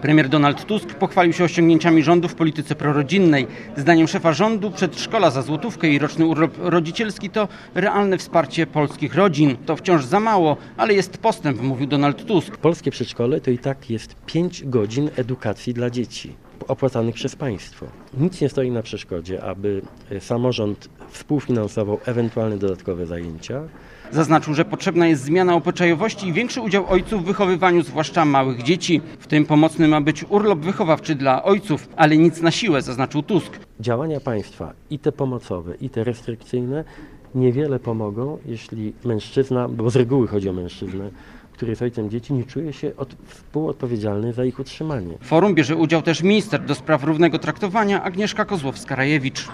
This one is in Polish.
Premier Donald Tusk pochwalił się osiągnięciami rządu w polityce prorodzinnej. Zdaniem szefa rządu przedszkola za złotówkę i roczny urlop rodzicielski to realne wsparcie polskich rodzin. To wciąż za mało, ale jest postęp, mówił Donald Tusk. Polskie przedszkole to i tak jest 5 godzin edukacji dla dzieci opłacanych przez państwo. Nic nie stoi na przeszkodzie, aby samorząd współfinansował ewentualne dodatkowe zajęcia. Zaznaczył, że potrzebna jest zmiana obyczajowości i większy udział ojców w wychowywaniu zwłaszcza małych dzieci. W tym pomocny ma być urlop wychowawczy dla ojców, ale nic na siłę, zaznaczył Tusk. Działania państwa, i te pomocowe, i te restrykcyjne, niewiele pomogą, jeśli mężczyzna, bo z reguły chodzi o mężczyznę, który jest ojcem dzieci, nie czuje się współodpowiedzialny za ich utrzymanie. W forum bierze udział też minister do spraw równego traktowania Agnieszka Kozłowska-Rajewicz.